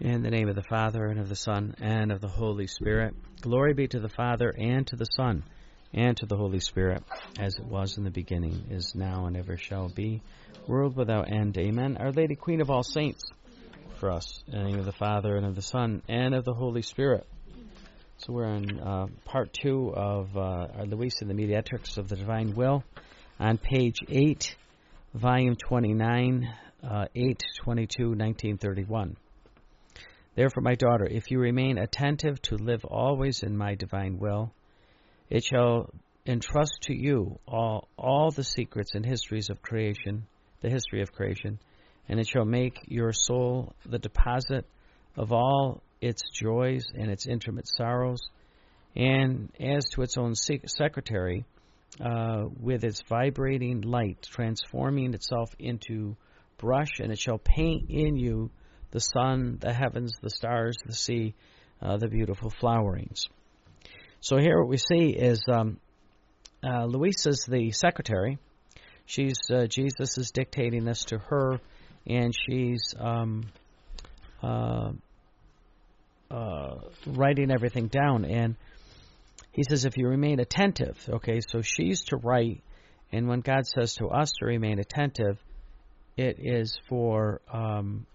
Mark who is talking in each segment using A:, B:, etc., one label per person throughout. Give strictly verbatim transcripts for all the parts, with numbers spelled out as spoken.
A: In the name of the Father, and of the Son, and of the Holy Spirit. Glory be to the Father, and to the Son, and to the Holy Spirit, as it was in the beginning, is now, and ever shall be, world without end. Amen. Our Lady, Queen of all saints, for us. In the name of the Father, and of the Son, and of the Holy Spirit. So we're in uh, part two of uh, our Louisa and the Mediatrix of the Divine Will, on page eight, volume twenty-nine, uh, eight twenty-two, nineteen thirty-one. Therefore, my daughter, if you remain attentive to live always in my divine will, it shall entrust to you all, all the secrets and histories of creation, the history of creation, and it shall make your soul the deposit of all its joys and its intimate sorrows, and as to its own sec- secretary, uh, with its vibrating light, transforming itself into brush, and it shall paint in you the sun, the heavens, the stars, the sea, uh, the beautiful flowerings. So here what we see is um, uh, Louisa's the secretary. She's uh, Jesus is dictating this to her, and she's um, uh, uh, writing everything down. And he says, if you remain attentive, okay, so she's to write, and when God says to us to remain attentive, it is for Um,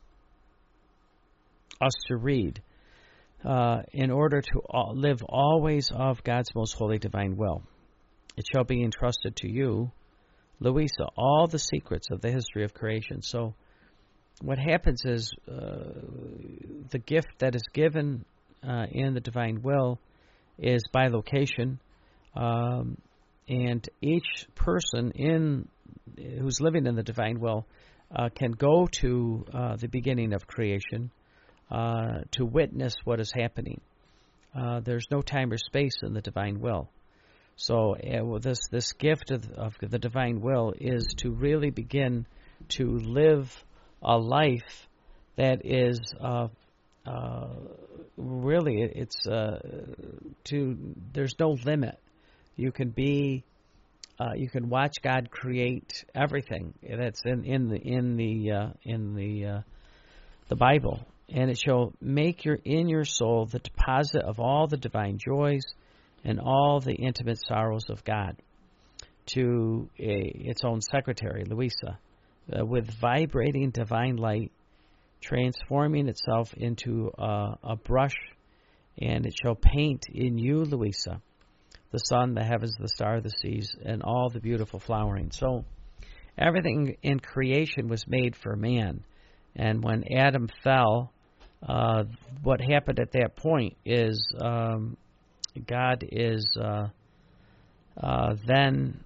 A: us to read, uh, in order to all, live always of God's most holy divine will. It shall be entrusted to you, Louisa, all the secrets of the history of creation. So what happens is uh, the gift that is given uh, in the divine will is by location, um, and each person in who's living in the divine will uh, can go to uh, the beginning of creation, Uh, to witness what is happening. Uh, there's no time or space in the divine will. So uh, this this gift of, of the divine will is to really begin to live a life that is uh, uh, really it's uh, to there's no limit. You can be uh, you can watch God create everything that's in in the in the uh, in the uh, the Bible. And it shall make your in your soul the deposit of all the divine joys and all the intimate sorrows of God, to a, its own secretary, Louisa, uh, with vibrating divine light, transforming itself into a, a brush, and it shall paint in you, Louisa, the sun, the heavens, the stars, the seas, and all the beautiful flowering. So everything in creation was made for man, and when Adam fell, Uh, what happened at that point is um, God is uh, uh, then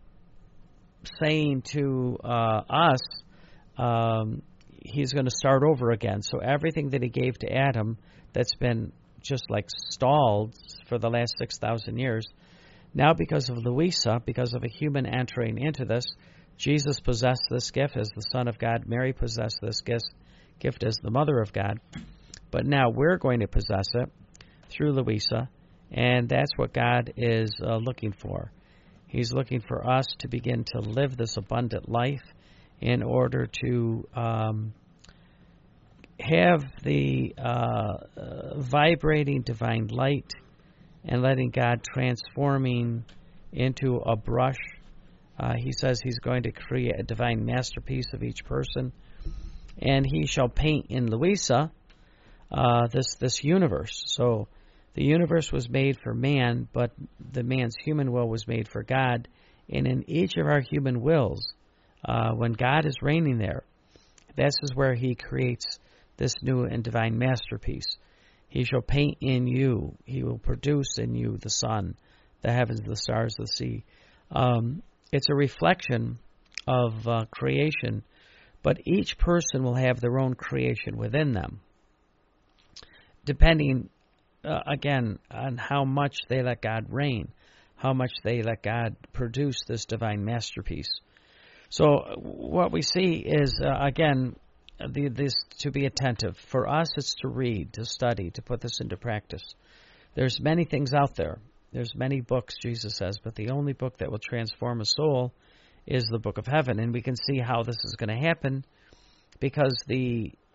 A: saying to uh, us, um, he's going to start over again. So everything that he gave to Adam that's been just like stalled for the last six thousand years, now because of Louisa, because of a human entering into this, Jesus possessed this gift as the Son of God. Mary possessed this gift. gift as the Mother of God, but now we're going to possess it through Louisa, and that's what God is uh, looking for. He's looking for us to begin to live this abundant life in order to um, have the uh, uh, vibrating divine light and letting God transforming into a brush. Uh, he says he's going to create a divine masterpiece of each person, and he shall paint in Louisa uh, this this universe. So the universe was made for man, but the man's human will was made for God. And in each of our human wills, uh, when God is reigning there, this is where he creates this new and divine masterpiece. He shall paint in you. He will produce in you the sun, the heavens, the stars, the sea. Um, it's a reflection of uh, creation, but each person will have their own creation within them, depending, uh, again, on how much they let God reign, how much they let God produce this divine masterpiece. So what we see is, uh, again, the, this to be attentive. For us, it's to read, to study, to put this into practice. There's many things out there. There's many books, Jesus says, but the only book that will transform a soul is the book of heaven. And we can see how this is going to happen because the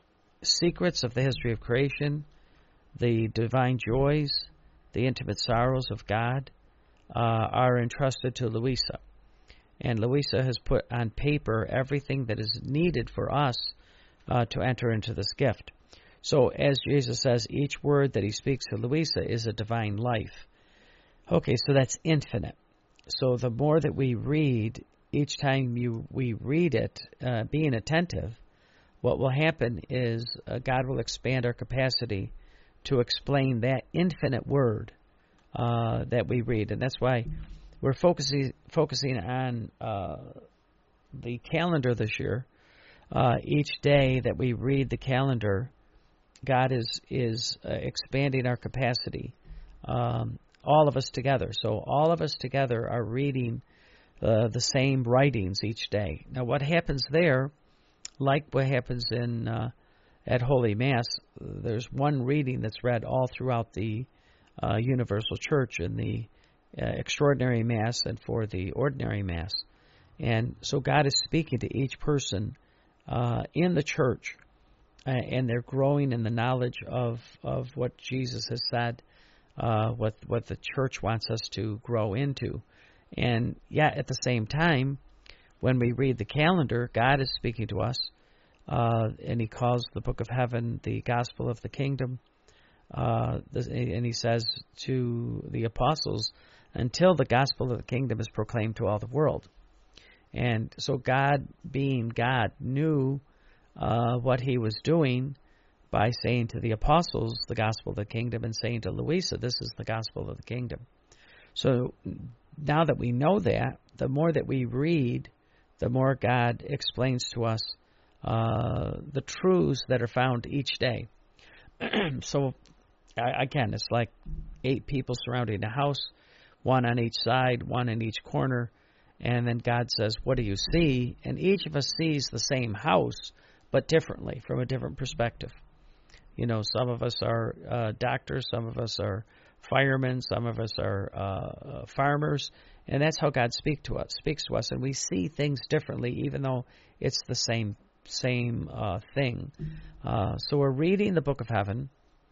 A: secrets of the history of creation, the divine joys, the intimate sorrows of God, uh, are entrusted to Louisa. And Louisa has put on paper everything that is needed for us uh, to enter into this gift. So, as Jesus says, each word that he speaks to Louisa is a divine life. Okay, so that's infinite. So the more that we read, each time you we read it, uh, being attentive, what will happen is uh, God will expand our capacity to explain that infinite word uh, that we read. And that's why we're focusing focusing on uh, the calendar this year. Uh, each day that we read the calendar, God is is uh, expanding our capacity, um, all of us together. So all of us together are reading uh, the same writings each day. Now, what happens there, like what happens in uh, at Holy Mass, there's one reading that's read all throughout the uh, Universal Church in the uh, Extraordinary Mass and for the Ordinary Mass. And so God is speaking to each person uh, in the church, uh, and they're growing in the knowledge of, of what Jesus has said, uh, what what the church wants us to grow into. And yet, at the same time, when we read the calendar, God is speaking to us, uh, and he calls the Book of Heaven the Gospel of the Kingdom. Uh, and he says to the apostles, until the gospel of the kingdom is proclaimed to all the world. And so God, being God, knew uh, what he was doing by saying to the apostles the gospel of the kingdom and saying to Louisa, this is the gospel of the kingdom. So now that we know that, the more that we read, the more God explains to us uh, the truths that are found each day. So again, it's like eight people surrounding a house, one on each side, one in each corner, and then God says, what do you see? And each of us sees the same house, but differently, from a different perspective. You know, some of us are uh, doctors, some of us are firemen, some of us are uh, farmers, and that's how God speak to us, speaks to us, and we see things differently, even though it's the same same uh, thing. Uh, so we're reading the Book of Heaven,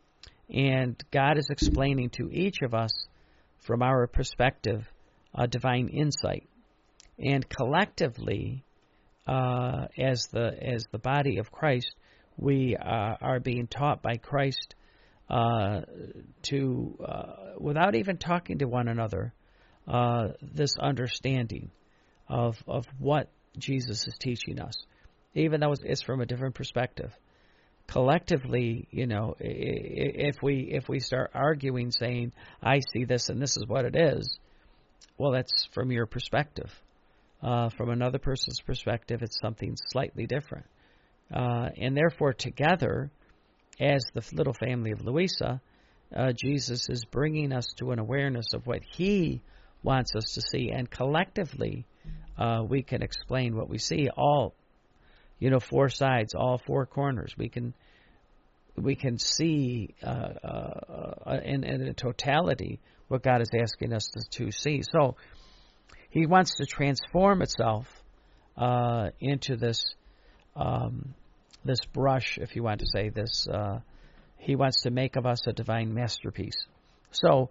A: and God is explaining to each of us, from our perspective, a divine insight. And collectively, uh, as the as the body of Christ, we uh, are being taught by Christ uh, to, uh, without even talking to one another, uh, this understanding of of what Jesus is teaching us, even though it's from a different perspective. Collectively, you know, if we if we start arguing, saying, I see this and this is what it is, well, that's from your perspective. Uh, from another person's perspective, it's something slightly different. Uh, and therefore, together, as the little family of Louisa, uh, Jesus is bringing us to an awareness of what he wants us to see. And collectively, uh, we can explain what we see. All, you know, four sides, all four corners. We can we can see uh, uh, in, in a totality what God is asking us to, to see. So he wants to transform itself uh, into this um, this brush, if you want to say this. Uh, he wants to make of us a divine masterpiece. So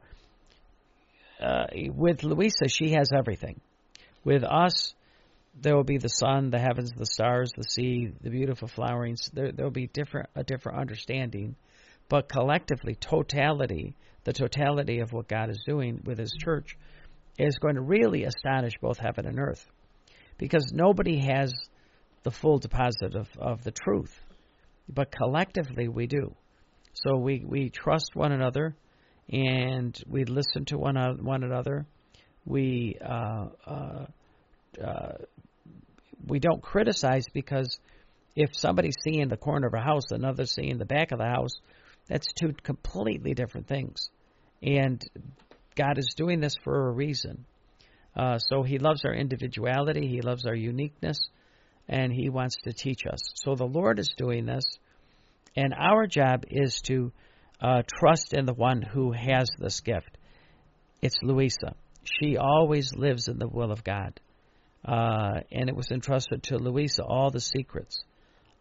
A: uh, with Louisa, she has everything. With us, there will be the sun, the heavens, the stars, the sea, the beautiful flowerings. There there will be different a different understanding. But collectively, totality, the totality of what God is doing with his church is going to really astonish both heaven and earth. Because nobody has the full deposit of, of the truth. But collectively, we do. So we, we trust one another, and we listen to one, one another. We... Uh, uh, Uh, we don't criticize, because if somebody's seeing the corner of a house, another's seeing the back of the house, that's two completely different things. And God is doing this for a reason. Uh, so he loves our individuality, he loves our uniqueness, and he wants to teach us. So the Lord is doing this, and our job is to uh, trust in the one who has this gift. It's Louisa. She always lives in the will of God. Uh, and it was entrusted to Louisa, all the secrets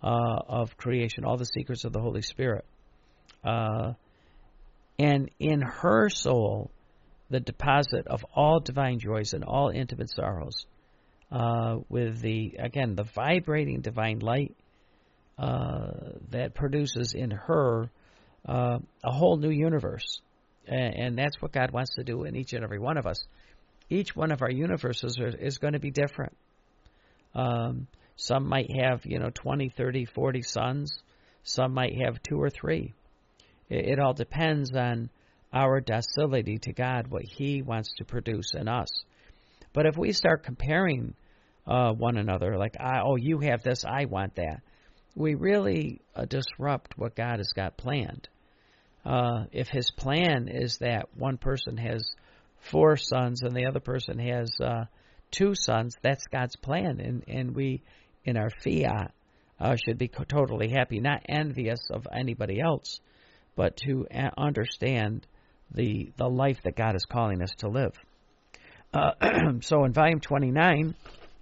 A: uh, of creation, all the secrets of the Holy Spirit. Uh, and in her soul, the deposit of all divine joys and all intimate sorrows, uh, with the, again, the vibrating divine light uh, that produces in her uh, a whole new universe. And, and that's what God wants to do in each and every one of us. Each one of our universes are, is going to be different. Um, some might have, you know, twenty, thirty, forty sons. Some might have two or three. It, it all depends on our docility to God, what He wants to produce in us. But if we start comparing uh, one another, like, I, oh, you have this, I want that, we really uh, disrupt what God has got planned. Uh, if His plan is that one person has four sons and the other person has uh, two sons, that's God's plan. And, and we, in our fiat, uh, should be co- totally happy, not envious of anybody else, but to a- understand the the life that God is calling us to live. Uh, so in volume twenty-nine,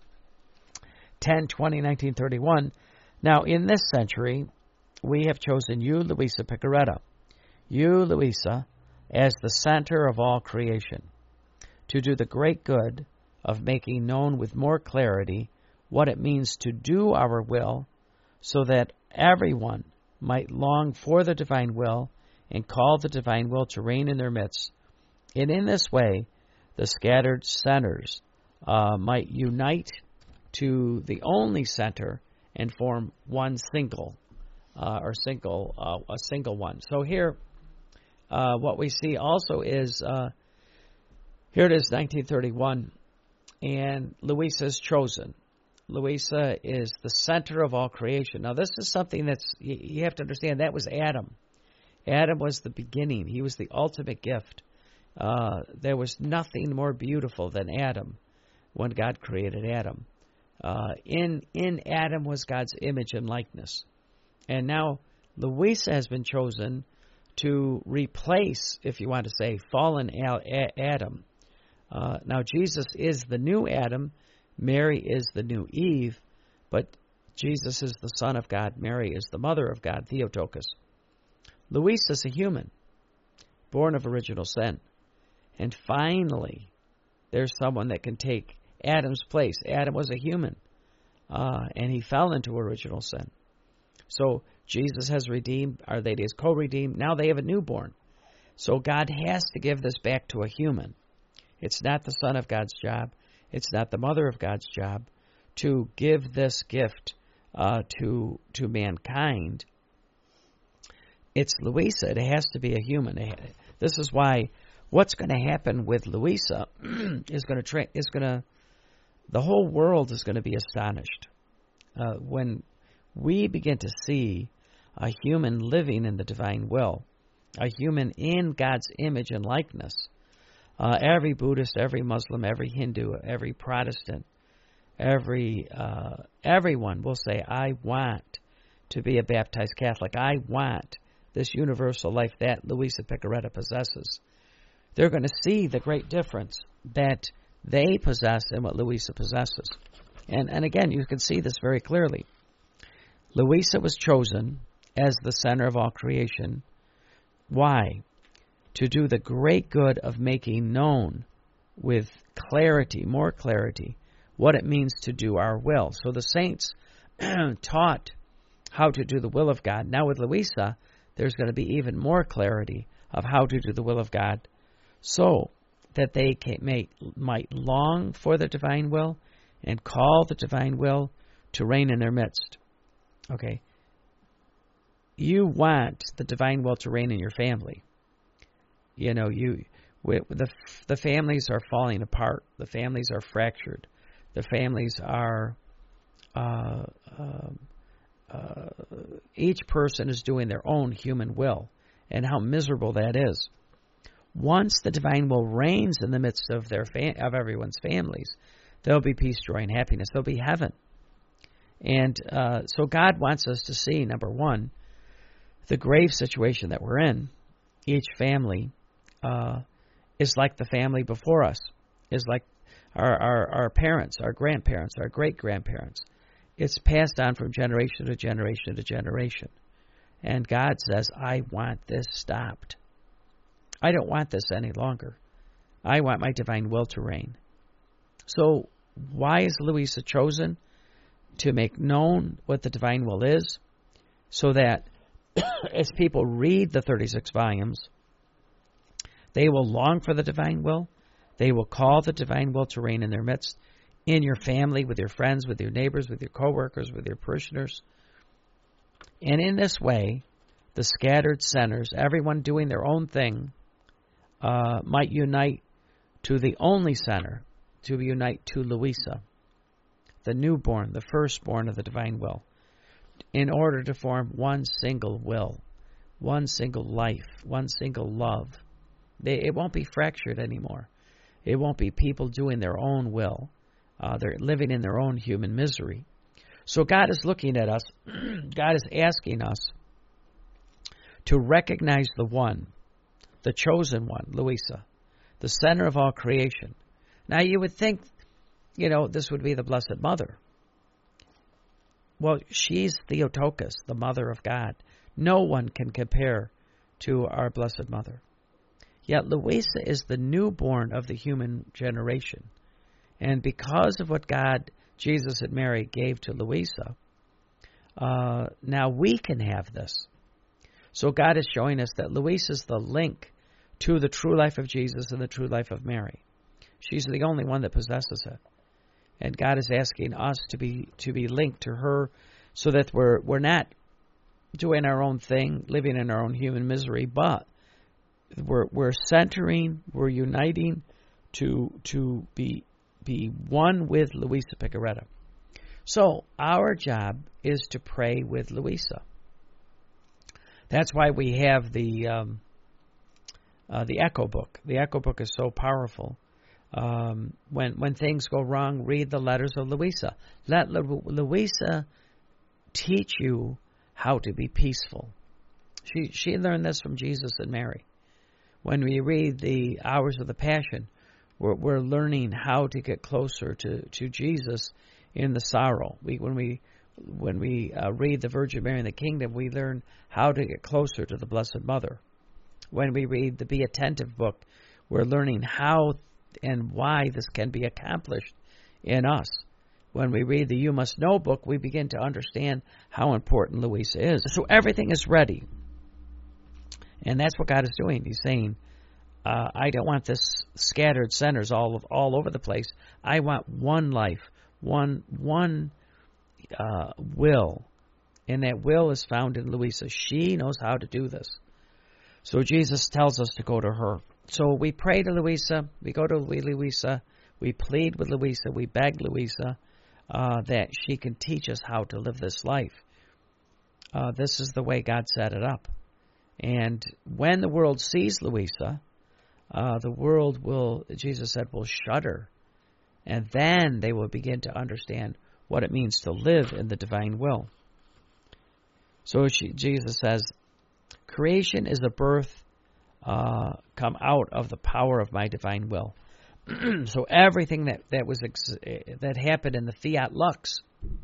A: ten twenty nineteen thirty-one, now in this century, we have chosen you, Luisa Piccarreta, you, Luisa, as the center of all creation, to do the great good of making known with more clarity what it means to do our will, so that everyone might long for the divine will and call the divine will to reign in their midst. And in this way, the scattered centers uh, might unite to the only center and form one single, uh, or single, uh, a single one. So here, uh, what we see also is, uh, here it is, nineteen thirty-one, and Luisa is chosen. Luisa is the center of all creation. Now, this is something that's, you have to understand, that was Adam. Adam was the beginning. He was the ultimate gift. Uh, there was nothing more beautiful than Adam when God created Adam. Uh, in in Adam was God's image and likeness. And now Luisa has been chosen to replace, if you want to say, fallen Adam. Uh, now Jesus is the new Adam. Mary is the new Eve. But Jesus is the Son of God. Mary is the Mother of God, Theotokos. Luisa is a human, born of original sin. And finally, there's someone that can take Adam's place. Adam was a human, uh, and he fell into original sin. So Jesus has redeemed, or they is co-redeemed. Now they have a newborn. So God has to give this back to a human. It's not the Son of God's job. It's not the Mother of God's job to give this gift uh, to to mankind. It's Luisa. It has to be a human. This is why what's going to happen with Luisa is going to tra- is going to the whole world is going to be astonished uh, when we begin to see a human living in the divine will, a human in God's image and likeness. Uh, every Buddhist, every Muslim, every Hindu, every Protestant, every uh, everyone will say, "I want to be a baptized Catholic. I want this universal life that Luisa Piccarreta possesses." They're going to see the great difference that they possess and what Luisa possesses. And, and again, you can see this very clearly. Luisa was chosen as the center of all creation. Why? To do the great good of making known with clarity, more clarity, what it means to do our will. So the saints taught how to do the will of God. Now with Luisa, there's going to be even more clarity of how to do the will of God, so that they can, may, might long for the divine will and call the divine will to reign in their midst. Okay. You want the divine will to reign in your family. You know, you the the families are falling apart. The families are fractured. The families are. Uh, uh, uh, each person is doing their own human will, and how miserable that is. Once the divine will reigns in the midst of their fam- of everyone's families, there'll be peace, joy, and happiness. There'll be heaven. And uh, so God wants us to see, number one, the grave situation that we're in. Each family uh, is like the family before us, is like our, our, our parents, our grandparents, our great-grandparents. It's passed on from generation to generation to generation. And God says, I want this stopped. I don't want this any longer. I want my divine will to reign. So why is Louisa chosen? To make known what the divine will is, so that as people read the thirty-six volumes, they will long for the divine will. They will call the divine will to reign in their midst, in your family, with your friends, with your neighbors, with your co-workers, with your parishioners. And in this way, the scattered centers, everyone doing their own thing, uh, might unite to the only center, to unite to Louisa, the newborn, the firstborn of the divine will, in order to form one single will, one single life, one single love. They, it won't be fractured anymore. It won't be people doing their own will. Uh, they're living in their own human misery. So God is looking at us. God is asking us to recognize the one, the chosen one, Louisa, the center of all creation. Now you would think, you know, this would be the Blessed Mother. Well, she's Theotokos, the Mother of God. No one can compare to our Blessed Mother. Yet Louisa is the newborn of the human generation. And because of what God, Jesus and Mary gave to Louisa, uh, now we can have this. So God is showing us that Louisa is the link to the true life of Jesus and the true life of Mary. She's the only one that possesses it. And God is asking us to be to be linked to her, so that we're we're not doing our own thing, living in our own human misery, but we're we're centering, we're uniting to to be be one with Louisa Picaretta. So our job is to pray with Louisa. That's why we have the um, uh, the Echo Book. The Echo Book is so powerful. Um, when when things go wrong, read the letters of Louisa. Let Lu- Louisa teach you how to be peaceful. She she learned this from Jesus and Mary. When we read the Hours of the Passion, we're, we're learning how to get closer to, to Jesus in the sorrow. We when we when we uh, read the Virgin Mary in the Kingdom, we learn how to get closer to the Blessed Mother. When we read the Be Attentive book, we're learning how and why this can be accomplished in us. When we read the You Must Know book, we begin to understand how important Louisa is. So everything is ready. And that's what God is doing. He's saying, uh, I don't want this scattered centers all of, all over the place. I want one life, one one uh, will. And that will is found in Louisa. She knows how to do this. So Jesus tells us to go to her. So we pray to Louisa, we go to Louisa, we plead with Louisa, we beg Louisa uh, that she can teach us how to live this life. Uh, this is the way God set it up. And when the world sees Louisa, uh, the world will, Jesus said, will shudder. And then they will begin to understand what it means to live in the divine will. So she, Jesus says, creation is a birth Uh, come out of the power of my divine will. So everything that that was ex- that happened in the fiat lux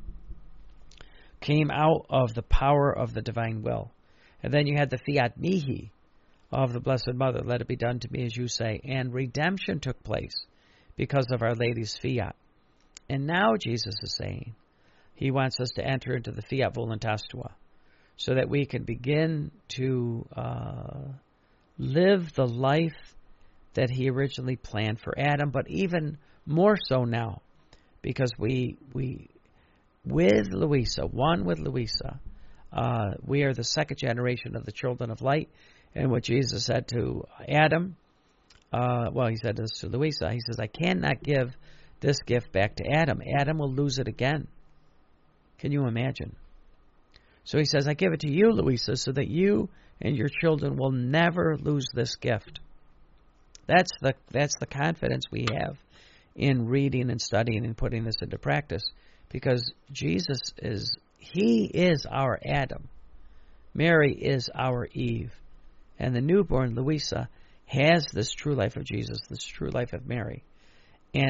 A: came out of the power of the divine will. And then you had the fiat mihi of the Blessed Mother, let it be done to me as you say, and redemption took place because of Our Lady's fiat. And now Jesus is saying he wants us to enter into the fiat voluntas tua, so that we can begin to uh, live the life that he originally planned for Adam, but even more so now, because we we with Louisa, one with Louisa, uh, we are the second generation of the children of light. And what Jesus said to Adam, uh, well, he said this to Louisa. He says, I cannot give this gift back to Adam. Adam will lose it again. Can you imagine? So he says, I give it to you, Louisa, so that you and your children will never lose this gift. That's the that's the confidence we have in reading and studying and putting this into practice, because Jesus is, he is our Adam. Mary is our Eve. And the newborn Louisa has this true life of Jesus, this true life of Mary. And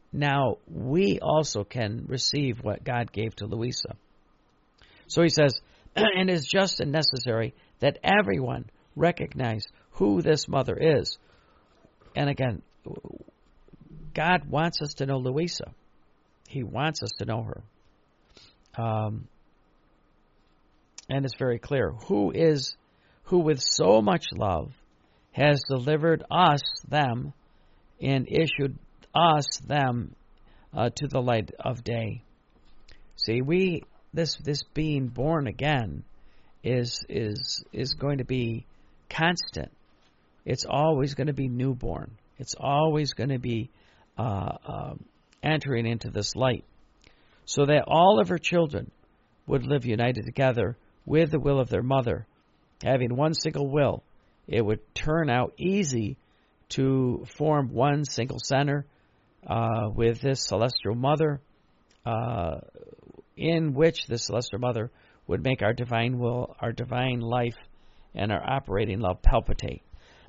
A: now we also can receive what God gave to Louisa. So he says, and it is just and necessary that everyone recognize who this mother is. And again, God wants us to know Louisa. He wants us to know her. Um, and it's very clear. Who is, who with so much love has delivered us, them, and issued us, them, uh, to the light of day. See, we, this this being born again is is is going to be constant. It's always going to be newborn. It's always going to be uh, uh, entering into this light, so that all of her children would live united together with the will of their mother, having one single will. It would turn out easy to form one single center uh, with this celestial mother, uh, in which the celestial mother would make our divine will, our divine life, and our operating love palpitate.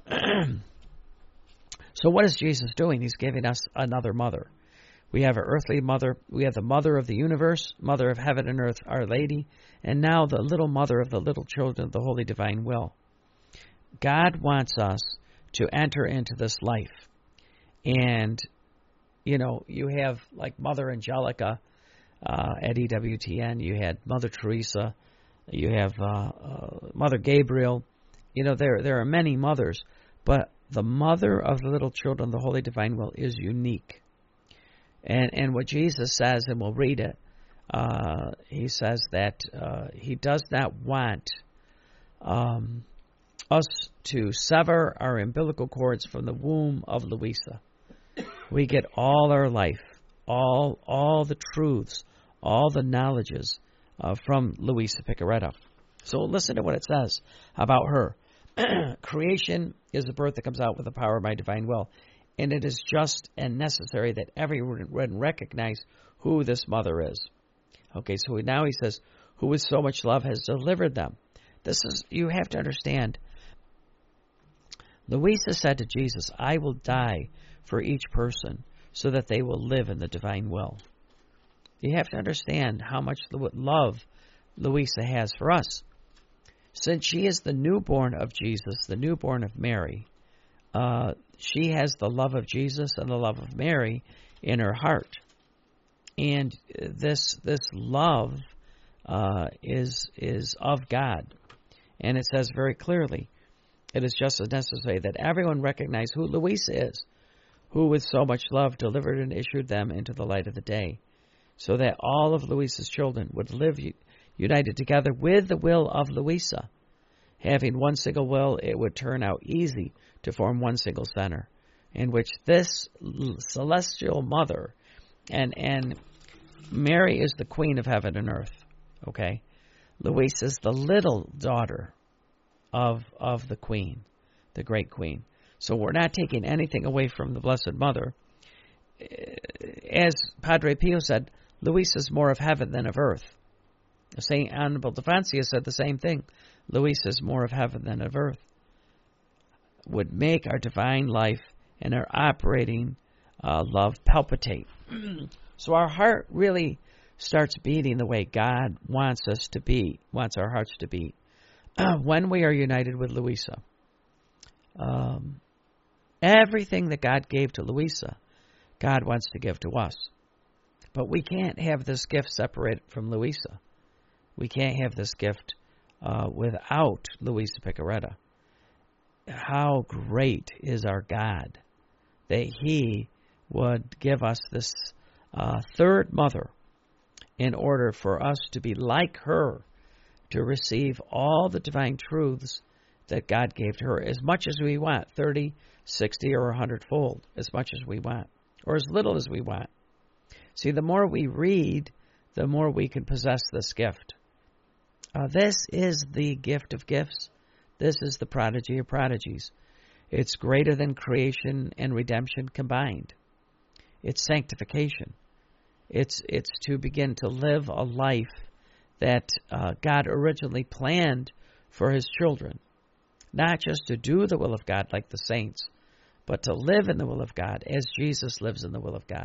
A: So what is Jesus doing? He's giving us another mother. We have our earthly mother. We have the mother of the universe, mother of heaven and earth, Our Lady, and now the little mother of the little children of the holy divine will. God wants us to enter into this life. And, you know, you have like Mother Angelica uh, at E W T N. You had Mother Teresa. You have uh, uh, Mother Gabriel. You know, there there are many mothers. But the mother of the little children of the holy divine will is unique. And and what Jesus says, and we'll read it, uh, he says that uh, he does not want um, us to sever our umbilical cords from the womb of Louisa. We get all our life, all all the truths, all the knowledges uh, from Louisa Picaretta. So listen to what it says about her. Creation is a birth that comes out with the power of my divine will. And it is just and necessary that everyone recognize who this mother is. Okay, so now he says, who with so much love has delivered them. This is, you have to understand, Louisa said to Jesus, I will die for each person so that they will live in the divine will. You have to understand how much love Louisa has for us. Since she is the newborn of Jesus, the newborn of Mary, uh, she has the love of Jesus and the love of Mary in her heart. And this this love uh, is is of God. And it says very clearly, it is just as necessary that everyone recognize who Louisa is, who with so much love delivered and issued them into the light of the day, so that all of Louisa's children would live united together with the will of Louisa. Having one single will, it would turn out easy to form one single center, in which this celestial mother, and and Mary is the queen of heaven and earth, okay? Louisa is the little daughter of of the queen, the great queen. So we're not taking anything away from the Blessed Mother. As Padre Pio said, Louisa is more of heaven than of earth. Saint Annibal de Francia said the same thing. Louisa is more of heaven than of earth. Would make our divine life and our operating uh, love palpitate. So our heart really starts beating the way God wants us to be, wants our hearts to beat, uh, when we are united with Louisa. Um, everything that God gave to Louisa, God wants to give to us. But we can't have this gift separated from Louisa. We can't have this gift uh, without Louisa Picaretta. How great is our God that He would give us this uh, third mother in order for us to be like her, to receive all the divine truths that God gave to her, as much as we want, thirty, sixty, or a hundredfold, as much as we want, or as little as we want. See, the more we read, the more we can possess this gift. Uh, this is the gift of gifts. This is the prodigy of prodigies. It's greater than creation and redemption combined. It's sanctification. It's it's to begin to live a life that uh, God originally planned for His children. Not just to do the will of God like the saints, but to live in the will of God as Jesus lives in the will of God,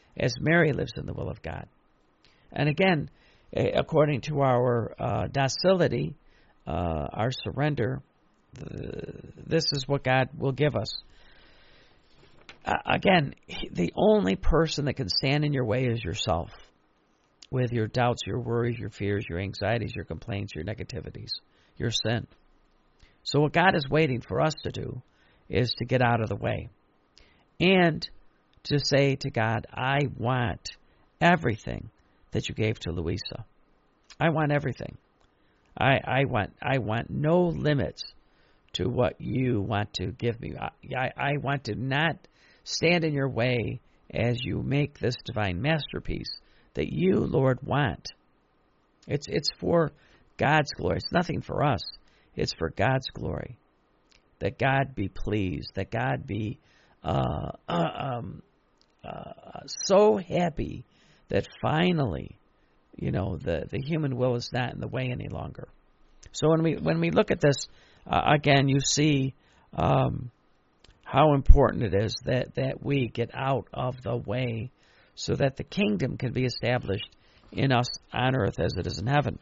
A: as Mary lives in the will of God. And again, according to our uh, docility, uh, our surrender, this is what God will give us. Uh, again, the only person that can stand in your way is yourself, with your doubts, your worries, your fears, your anxieties, your complaints, your negativities, your sin. So what God is waiting for us to do is to get out of the way and to say to God, I want everything that you gave to Louisa. I want everything. I, I want I want no limits to what you want to give me. I, I, I want to not stand in your way as you make this divine masterpiece that you, Lord, want. It's it's for God's glory. It's nothing for us. It's for God's glory. That God be pleased. That God be uh, uh, um, uh, so happy that finally, you know, the, the human will is not in the way any longer. So when we when we look at this, uh, again, you see um, how important it is that, that we get out of the way so that the kingdom can be established in us on earth as it is in heaven.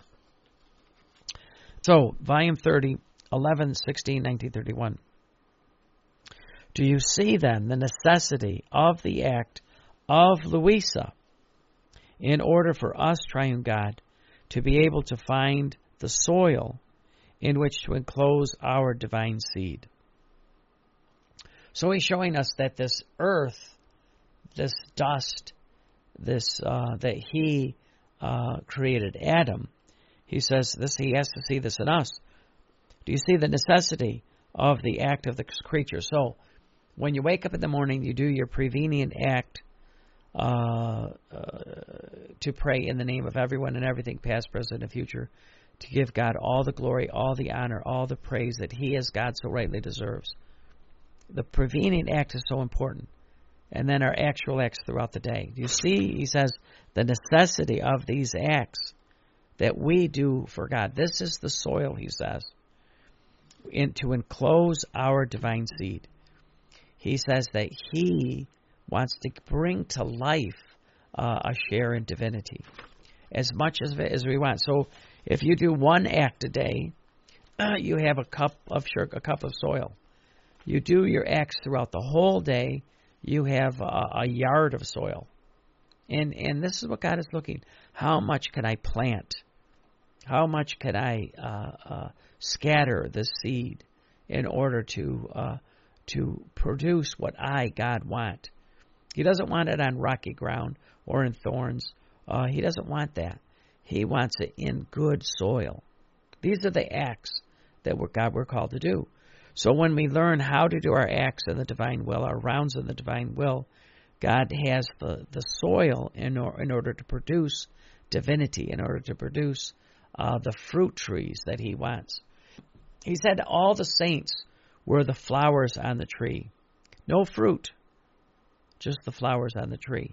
A: So, volume thirty, eleven sixteen nineteen thirty-one. Do you see then the necessity of the act of Louisa in order for us, triune God, to be able to find the soil in which to enclose our divine seed? So he's showing us that this earth, this dust, this uh, that he uh, created Adam, he says this. He has to see this in us. Do you see the necessity of the act of the creature? So when you wake up in the morning, you do your prevenient act uh, uh, to pray in the name of everyone and everything, past, present, and future, to give God all the glory, all the honor, all the praise that he as God so rightly deserves. The prevenient act is so important. And then our actual acts throughout the day. Do you see, he says, the necessity of these acts that we do for God. This is the soil, he says, in, to enclose our divine seed. He says that he wants to bring to life uh, a share in divinity, as much as, as we want. So if you do one act a day, uh, you have a cup of sugar, a cup of soil. You do your acts throughout the whole day, you have a, a yard of soil. And and this is what God is looking. How much can I plant? How much can I uh, uh, scatter the seed in order to uh, to produce what I, God, want? He doesn't want it on rocky ground or in thorns. Uh, he doesn't want that. He wants it in good soil. These are the acts that we're, God we're called to do. So when we learn how to do our acts in the divine will, our rounds in the divine will, God has the, the soil in, or, in order to produce divinity, in order to produce uh, the fruit trees that he wants. He said all the saints were the flowers on the tree. No fruit, just the flowers on the tree.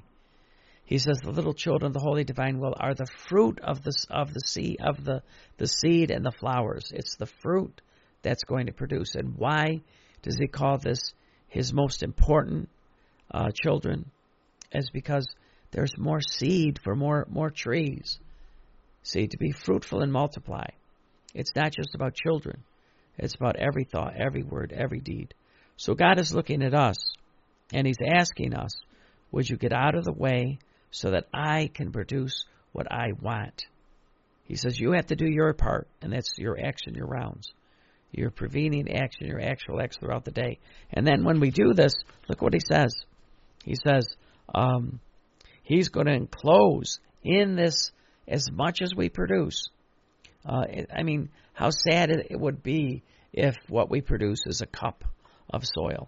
A: He says the little children of the holy divine will are the fruit of the of the seed of the, the seed and the flowers. It's the fruit that's going to produce. And why does he call this his most important uh, children? Is because there's more seed for more more trees. See, to be fruitful and multiply. It's not just about children. It's about every thought, every word, every deed. So God is looking at us, and he's asking us, would you get out of the way so that I can produce what I want? He says you have to do your part, and that's your action, your rounds. Your prevenient action, your actual acts throughout the day. And then when we do this, look what he says. He says um, he's going to enclose in this as much as we produce. Uh, I mean, how sad it would be if what we produce is a cup of soil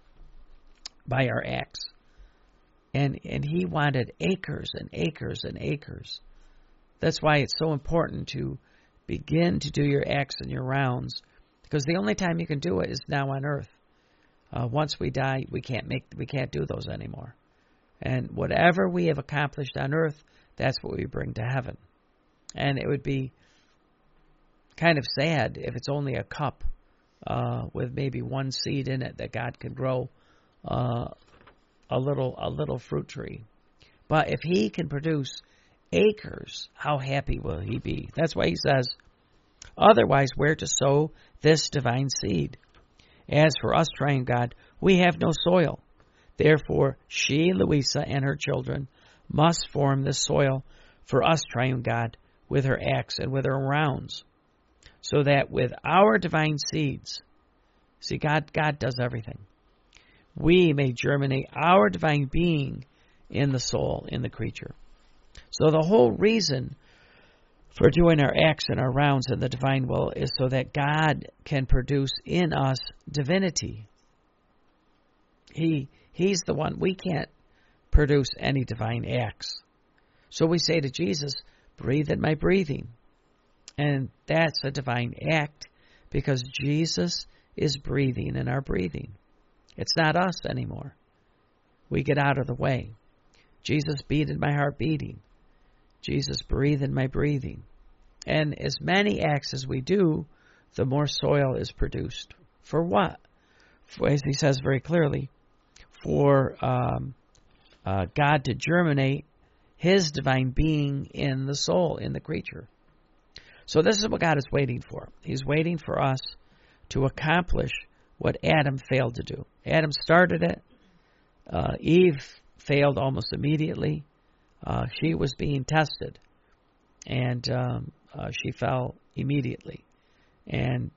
A: by our acts. And and he wanted acres and acres and acres. That's why it's so important to begin to do your acts and your rounds, because the only time you can do it is now on earth. Uh, once we die, we can't make we can't do those anymore. And whatever we have accomplished on earth, that's what we bring to heaven. And it would be kind of sad if it's only a cup uh, with maybe one seed in it that God can grow uh, a little a little fruit tree. But if he can produce acres, how happy will he be? That's why he says, otherwise, where to sow this divine seed? As for us, triune God, we have no soil. Therefore, she, Louisa, and her children must form this soil for us, triune God, with her axe and with her rounds, so that with our divine seeds, see, God, God does everything, we may germinate our divine being in the soul, in the creature. So the whole reason for doing our acts and our rounds in the divine will is so that God can produce in us divinity. He He's the one. We can't produce any divine acts. So we say to Jesus, breathe in my breathing. And that's a divine act because Jesus is breathing in our breathing. It's not us anymore. We get out of the way. Jesus, beat in my heart beating. Jesus, breathe in my breathing. And as many acts as we do, the more soil is produced. For what? For, as he says very clearly, for um, uh, God to germinate his divine being in the soul, in the creature. So this is what God is waiting for. He's waiting for us to accomplish what Adam failed to do. Adam started it. Uh, Eve failed almost immediately. Uh, she was being tested, and um, uh, she fell immediately. And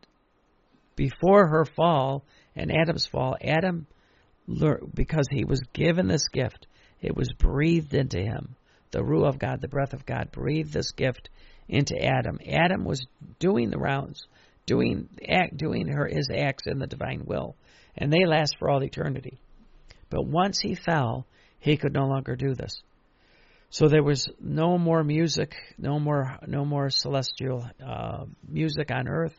A: before her fall and Adam's fall, Adam, because he was given this gift, it was breathed into him. The Ruach of God, the breath of God, breathed this gift into Adam. Adam was doing the rounds, doing act, doing her his acts in the divine will, and they last for all eternity. But once he fell, he could no longer do this. So there was no more music, no more, no more celestial uh, music on earth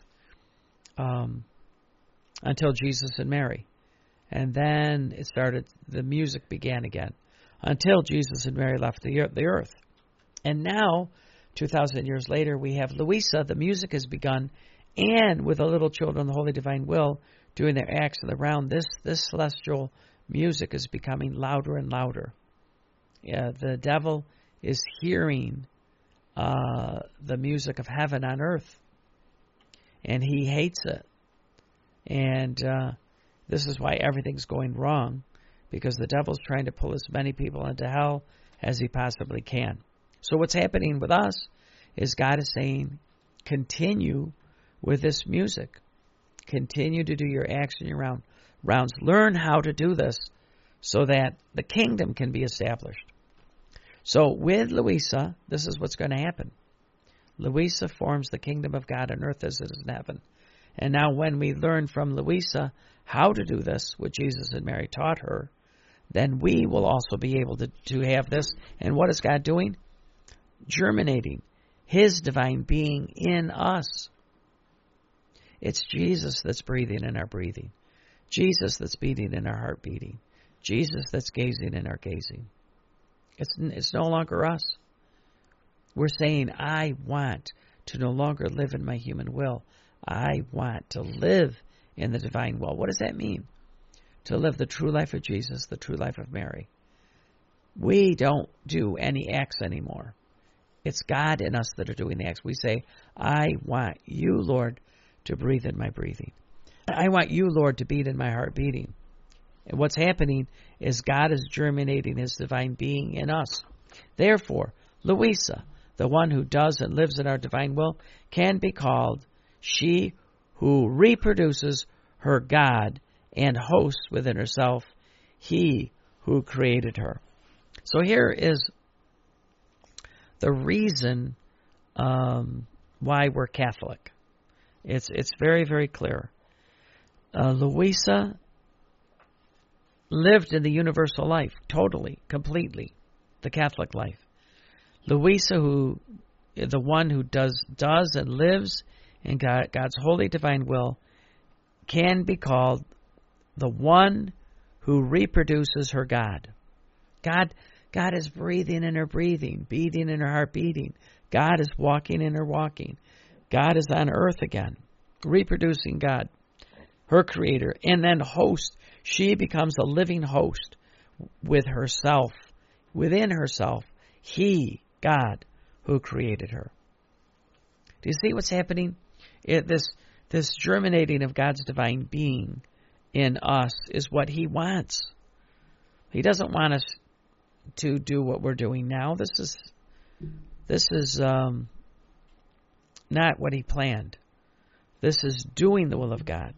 A: um, until Jesus and Mary, and then it started. The music began again until Jesus and Mary left the the earth, and now, two thousand years later, we have Louisa. The music has begun, and with the little children, the Holy Divine Will, doing their acts in the round. This this celestial music is becoming louder and louder. Yeah, the devil is hearing uh, the music of heaven on earth, and he hates it. And uh, this is why everything's going wrong, because the devil's trying to pull as many people into hell as he possibly can. So what's happening with us is God is saying, continue with this music. Continue to do your acts and your round, rounds. Learn how to do this so that the kingdom can be established. So with Louisa, this is what's going to happen. Louisa forms the kingdom of God on earth as it is in heaven. And now when we learn from Louisa how to do this, what Jesus and Mary taught her, then we will also be able to, to have this. And what is God doing? Germinating his divine being in us. It's Jesus that's breathing in our breathing. Jesus that's beating in our heart beating. Jesus that's gazing in our gazing. It's, it's no longer us. We're saying, I want to no longer live in my human will. I want to live in the divine will. What does that mean? To live the true life of Jesus, the true life of Mary. We don't do any acts anymore. It's God in us that are doing the acts. We say, I want you, Lord, to breathe in my breathing. I want you, Lord, to beat in my heart beating. And what's happening is God is germinating his divine being in us. Therefore, Louisa, the one who does and lives in our divine will, can be called she who reproduces her God and hosts within herself he who created her. So here is the reason um, why we're Catholic. It's it's very, very clear. Uh, Louisa lived in the universal life, totally, completely, the Catholic life. Louisa, who the one who does does and lives in God, God's holy divine will, can be called the one who reproduces her God. God, God is breathing in her breathing, beating in her heart beating. God is walking in her walking. God is on earth again, reproducing God, her creator, and then host. She becomes a living host with herself within herself, He, God, who created her. Do you see what's happening? It, this, this germinating of God's divine being in us is what He wants. He doesn't want us to do what we're doing now. This is this is um, not what He planned. This is doing the will of God.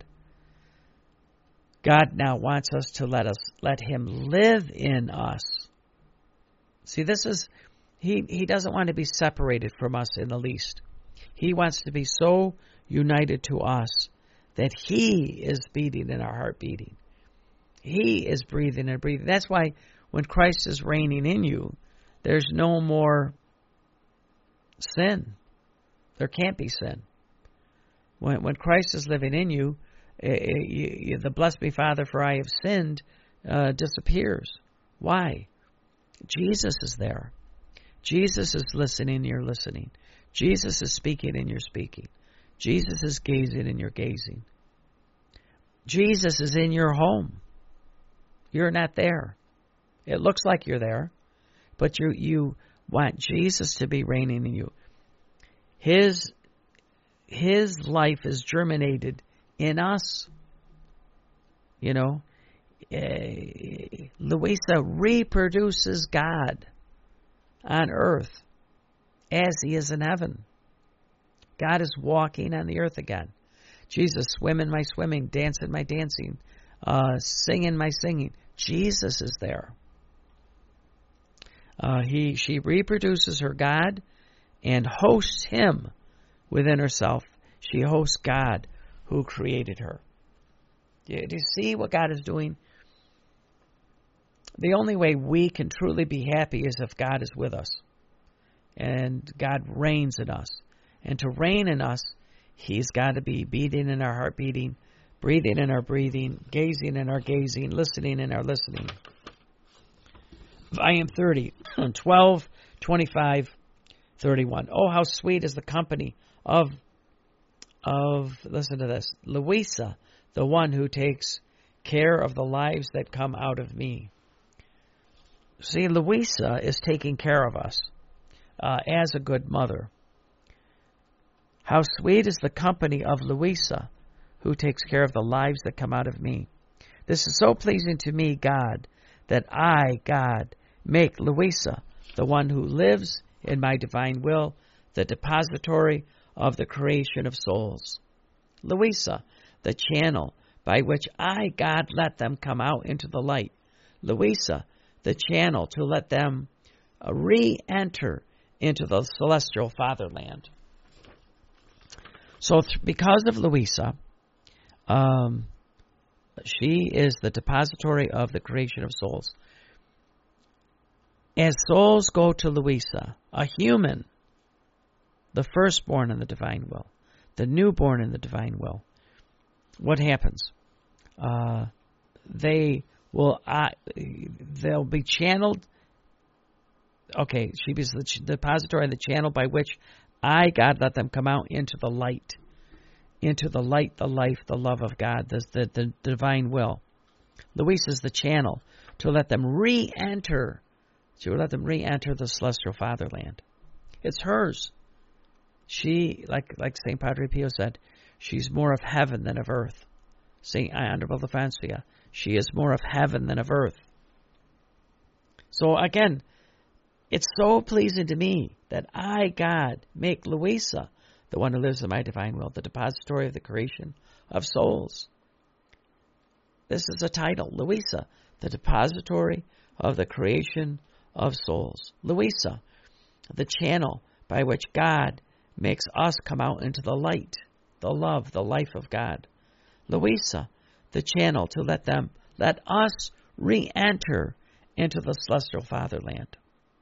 A: God now wants us to let us let Him live in us. See, this is He He doesn't want to be separated from us in the least. He wants to be so united to us that He is beating in our heart beating. He is breathing and breathing. That's why when Christ is reigning in you, there's no more sin. There can't be sin. When when Christ is living in you, it, it, the blessed be Father, for I have sinned, uh, disappears. Why? Jesus is there. Jesus is listening, you're listening. Jesus is speaking and you're speaking. Jesus is gazing and you're gazing. Jesus is in your home. You're not there. It looks like you're there, but you you want Jesus to be reigning in you. His His life is germinated in us. You know, uh, Louisa reproduces God on earth as He is in heaven. God is walking on the earth again. Jesus, swimming my swimming, dancing my dancing, uh, singing my singing. Jesus is there. Uh, he, she reproduces her God and hosts Him within herself. She hosts God who created her. Do you see what God is doing? The only way we can truly be happy is if God is with us and God reigns in us. And to reign in us, He's got to be beating in our heart beating, breathing in our breathing, gazing in our gazing, listening in our listening. Volume thirty, twelve, twenty-five, thirty-one. Oh, how sweet is the company of, of, listen to this, Louisa, the one who takes care of the lives that come out of me. See, Louisa is taking care of us uh, as a good mother. How sweet is the company of Louisa, who takes care of the lives that come out of me. This is so pleasing to me, God, that I, God, make Louisa the one who lives in my divine will, the depository of the creation of souls. Louisa, the channel by which I, God, let them come out into the light. Louisa, the channel to let them re-enter into the celestial fatherland. So th- because of Louisa, um, she is the depository of the creation of souls. As souls go to Louisa, a human, the firstborn in the divine will, the newborn in the divine will, what happens? Uh, they will, uh, they'll be channeled. Okay, she is the ch- depository, the channel by which I, God, let them come out into the light, into the light, the life, the love of God, the, the, the divine will. Louisa is the channel to let them re-enter, to let them re-enter the celestial fatherland. It's hers. She, like like Saint Padre Pio said, she's more of heaven than of earth. Saint Ian de Francia, she is more of heaven than of earth. So again, it's so pleasing to me that I, God, make Louisa the one who lives in my divine will, the depository of the creation of souls. This is a title, Louisa, the depository of the creation of souls. Louisa, the channel by which God makes us come out into the light, the love, the life of God. Louisa, the channel to let them, let us re-enter into the celestial fatherland.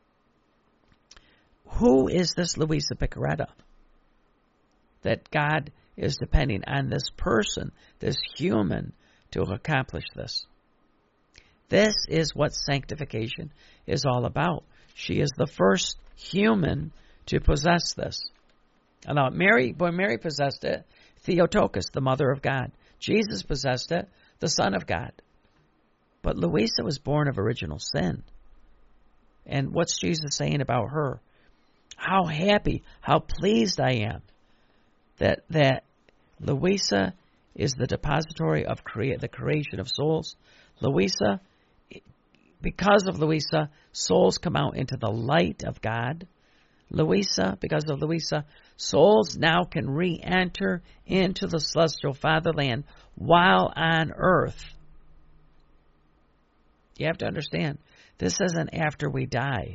A: Who is this Louisa Piccarreta? That God is depending on this person, this human, to accomplish this. This is what sanctification is all about. She is the first human to possess this. Now, Mary, when Mary possessed it, Theotokos, the mother of God. Jesus possessed it, the Son of God. But Louisa was born of original sin. And what's Jesus saying about her? How happy, how pleased I am that that Louisa is the depository of crea- the creation of souls. Louisa, because of Louisa, souls come out into the light of God. Louisa, because of Louisa, souls now can re-enter into the celestial fatherland while on earth. You have to understand, this isn't after we die.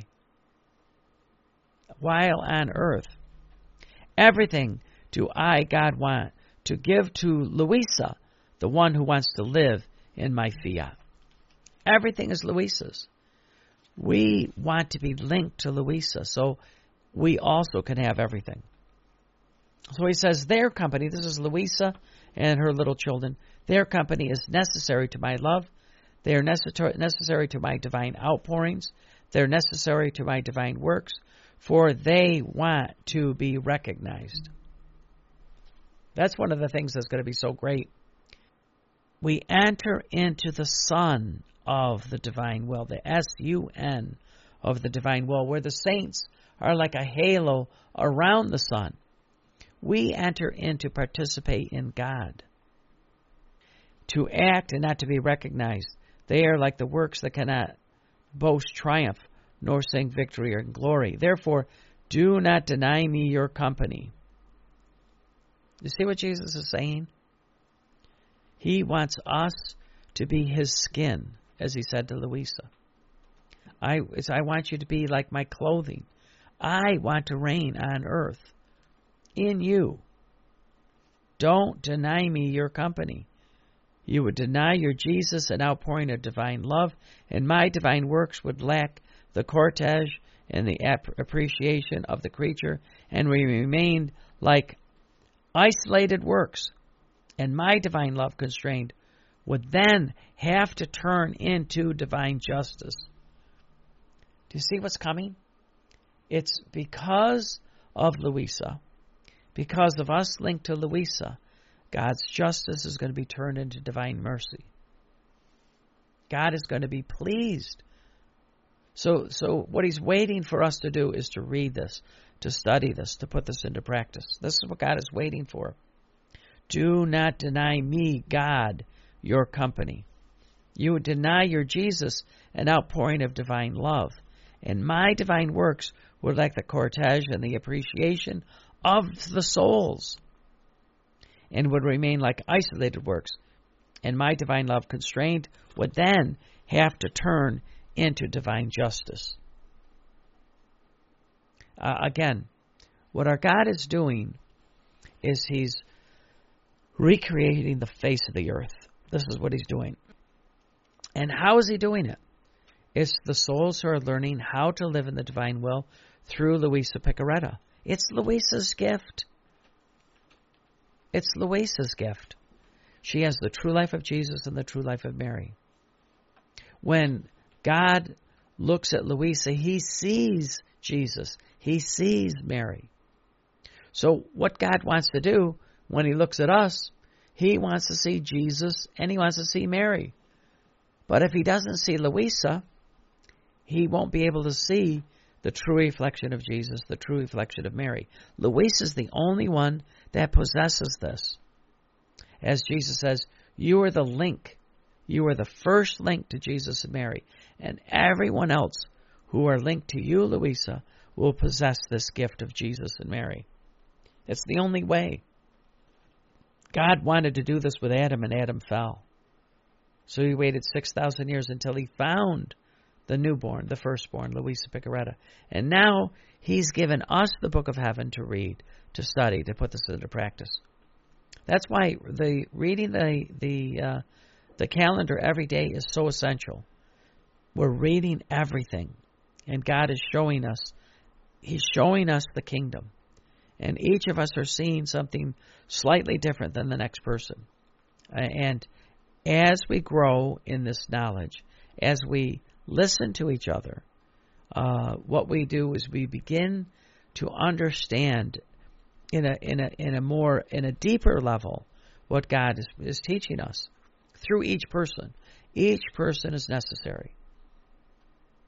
A: While on earth. Everything do I, God, want to give to Louisa, the one who wants to live in my fiat. Everything is Louisa's. We want to be linked to Louisa, so we also can have everything. So he says, their company, this is Louisa and her little children, their company is necessary to my love. They are necessary necessary to my divine outpourings. They're necessary to my divine works, for they want to be recognized. That's one of the things that's going to be so great. We enter into the sun of the divine will, the S U N of the divine will, where the saints are like a halo around the sun. We enter in to participate in God, to act and not to be recognized. They are like the works that cannot boast triumph, nor sing victory or glory. Therefore, do not deny me your company. You see what Jesus is saying? He wants us to be his skin, as he said to Louisa. I, I want you to be like my clothing. I want to reign on earth in you. Don't deny me your company. You would deny your Jesus an outpouring of divine love, and my divine works would lack the cortege and the ap- appreciation of the creature, and we remained like isolated works, and my divine love constrained would then have to turn into divine justice. Do you see what's coming? It's because of Louisa, because of us linked to Louisa, God's justice is going to be turned into divine mercy. God is going to be pleased. So, so what he's waiting for us to do is to read this, to study this, to put this into practice. This is what God is waiting for. Do not deny me, God, your company. You would deny your Jesus an outpouring of divine love, and my divine works would lack the cortege and the appreciation of the souls, and would remain like isolated works, and my divine love constrained would then have to turn into divine justice. Uh, again, what our God is doing is he's recreating the face of the earth. This is what he's doing. And how is he doing it? It's the souls who are learning how to live in the divine will through Louisa Picaretta. It's Louisa's gift. It's Louisa's gift. She has the true life of Jesus and the true life of Mary. When God looks at Louisa, he sees Jesus. He sees Mary. So what God wants to do when he looks at us, he wants to see Jesus and he wants to see Mary. But if he doesn't see Louisa, he won't be able to see the true reflection of Jesus, the true reflection of Mary. Louisa is the only one that possesses this. As Jesus says, you are the link. You are the first link to Jesus and Mary. And everyone else who are linked to you, Louisa, will possess this gift of Jesus and Mary. It's the only way. God wanted to do this with Adam, and Adam fell. So he waited six thousand years until he found the newborn, the firstborn, Louisa Picaretta. And now he's given us the book of heaven to read, to study, to put this into practice. That's why the reading the the uh, the calendar every day is so essential. We're reading everything, and God is showing us. He's showing us the kingdom, and each of us are seeing something slightly different than the next person. And as we grow in this knowledge, as we listen to each other, uh, what we do is we begin to understand in a in a in a more in a deeper level what God is, is teaching us through each person. Each person is necessary.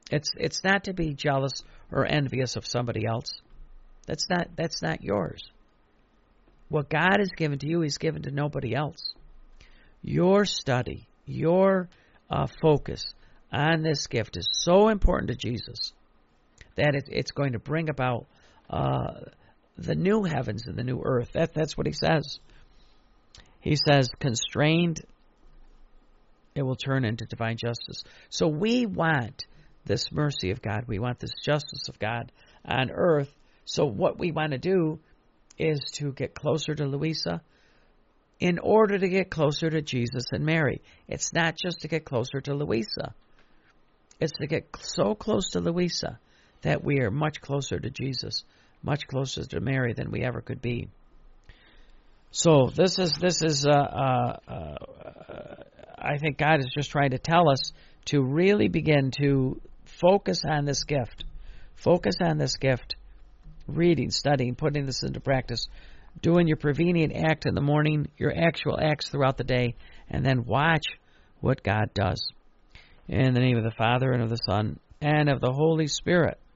A: It's it's not to be jealous or envious of somebody else. That's not that's not yours. What God has given to you, He's given to nobody else. Your study, your uh, focus on this gift is so important to Jesus that it, it's going to bring about uh, the new heavens and the new earth. That that's what He says. He says, constrained, it will turn into divine justice. So we want this mercy of God. We want this justice of God on earth. So what we want to do is to get closer to Louisa in order to get closer to Jesus and Mary. It's not just to get closer to Louisa. It's to get so close to Louisa that we are much closer to Jesus, much closer to Mary than we ever could be. So this is this is uh, uh, uh, I think God is just trying to tell us to really begin to focus on this gift, focus on this gift, reading, studying, putting this into practice, doing your prevenient act in the morning, your actual acts throughout the day, and then watch what God does. In the name of the Father and of the Son and of the Holy Spirit.